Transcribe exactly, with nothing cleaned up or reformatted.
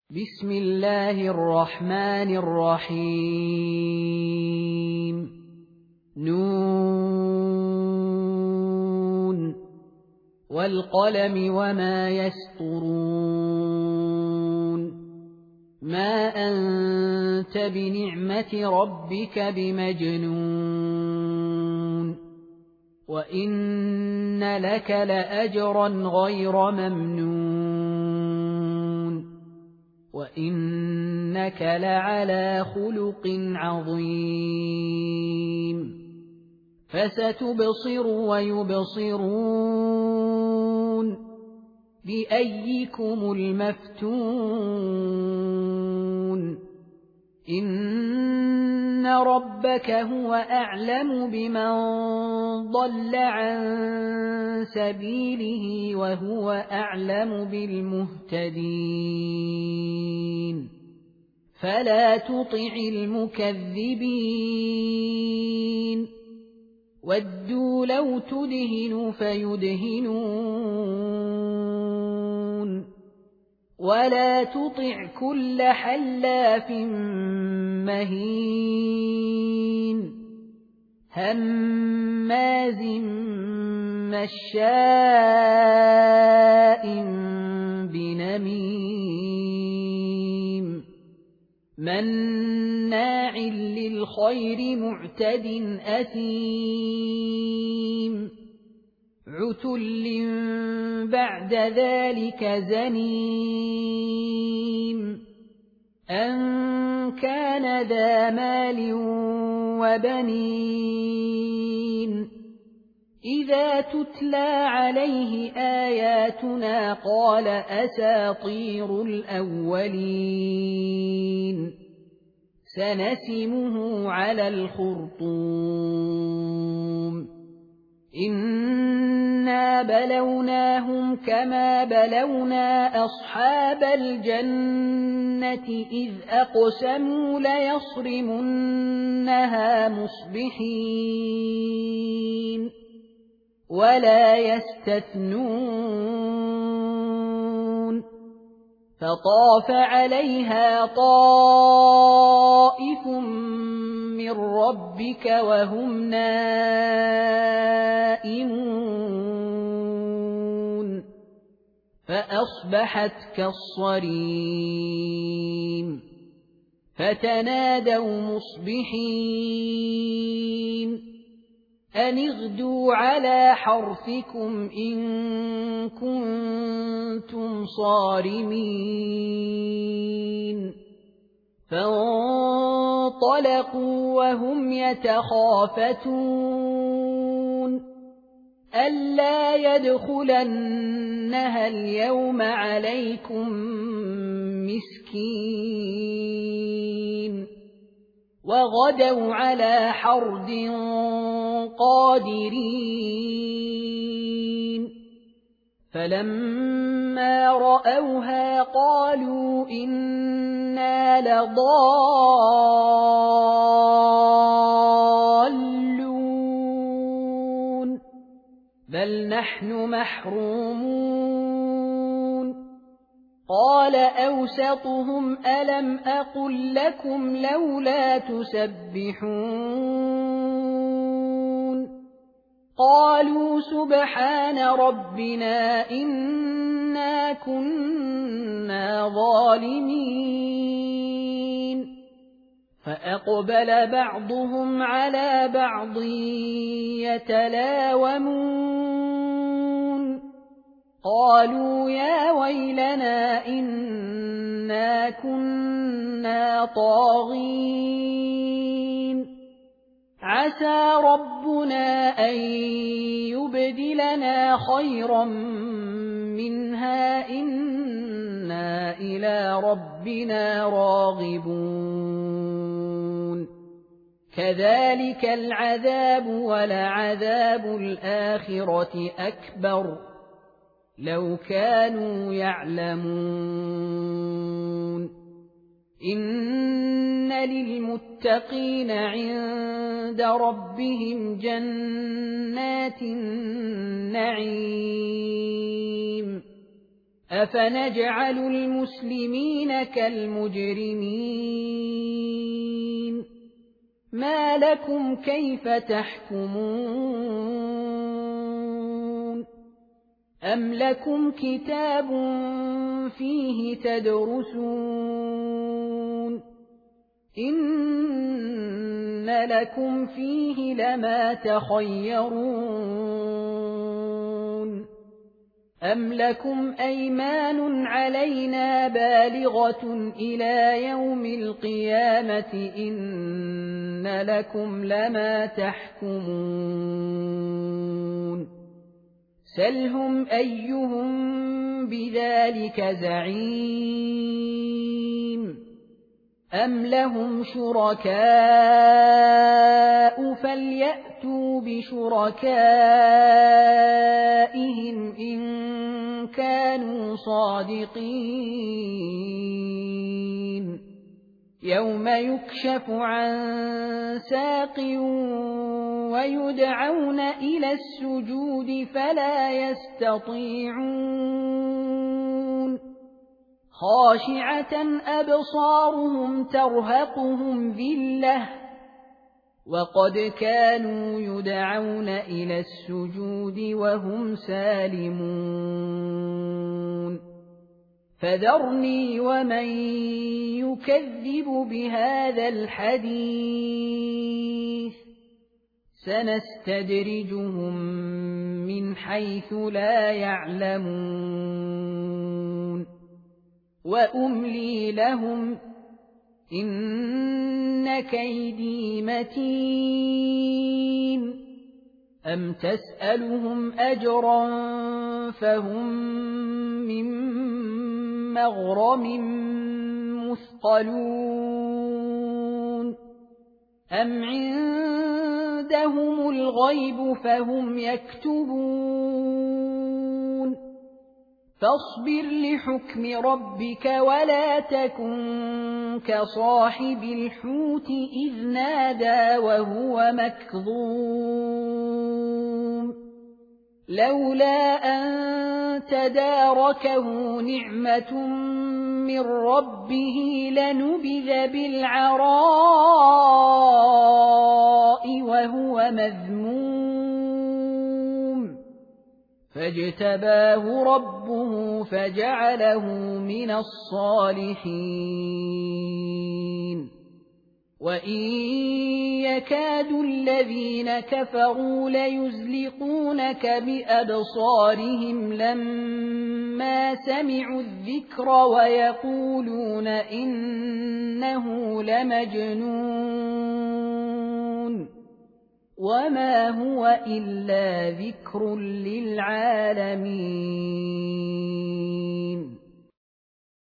بسم الله الرحمن الرحيم نون والقلم وما يسطرون ما أنت بنعمة ربك بمجنون وإن لك لأجرا غير ممنون وإنك لعلى خلق عظيم فستبصر ويبصرون بأيكم المفتون إن ربك هو أعلم بمن ضل عن سبيله وهو أعلم بالمهتدين فلا تطع المكذبين ودوا لو تدهن فيدهنون ولا تطع كل حلاف مهين هماز مشاء بنميم مناع للخير معتد أثيم عتل بعد ذلك زنيم أن كان ذا مال وبنين إذا تتلى عليه آياتنا قال أساطير الأولين سنسمه على الخرطوم إنا بلوناهم كما بلونا أصحاب الجنة إذ أقسموا ليصرمنها مصبحين ولا يستثنون فطاف عليها طائف من ربك وهم نائمون فأصبحت كالصريم فتنادوا مصبحين أن اغدوا على حرثكم إن كنتم صارمين فانطلقوا وهم يتخافتون ألا يدخلنها اليوم عليكم مسكين وغدوا على حرد قادرين فلما رأوها قالوا إنا لضالون بل نحن محرومون قال أوسطهم ألم أقل لكم لولا تسبحون قالوا سبحان ربنا إنا كنا ظالمين فأقبل بعضهم على بعض يتلاومون قالوا يا ويلنا إنا كنا طاغين عسى ربنا أن يبدلنا خيرا منها إنا إلى ربنا راغبون كذلك العذاب ولعذاب الآخرة أكبر لو كانوا يعلمون إن للمتقين عند ربهم جنات النعيم أفنجعل المسلمين كالمجرمين ما لكم كيف تحكمون أم لكم كتاب فيه تدرسون إن لكم فيه لما تخيرون أم لكم أيمان علينا بالغة إلى يوم القيامة إن لكم لما تحكمون سلهم أيهم بذلك زعيم أم لهم شركاء فليأتوا بشركائهم إن كانوا صادقين يوم يكشف عن ساق ويدعون إلى السجود فلا يستطيعون خاشعة أبصارهم ترهقهم ذلة وقد كانوا يدعون إلى السجود وهم سالمون فذرني ومن يكذب بهذا الحديث سنستدرجهم من حيث لا يعلمون وأملي لهم إن كيدي متين أم تسألهم أجرا فهم من مغرم مثقلون أم عندهم الغيب فهم يكتبون فاصبر لحكم ربك ولا تكن كصاحب الحوت إذ نادى وهو مكظوم لولا أن تداركه نعمة من ربه لنبذ بالعراء وهو مذموم فاجتباه ربه فجعله من الصالحين وإن يكاد الذين كفروا ليزلقونك بأبصارهم لما سمعوا الذكر ويقولون إنه لمجنون وما هو إلا ذكر للعالمين.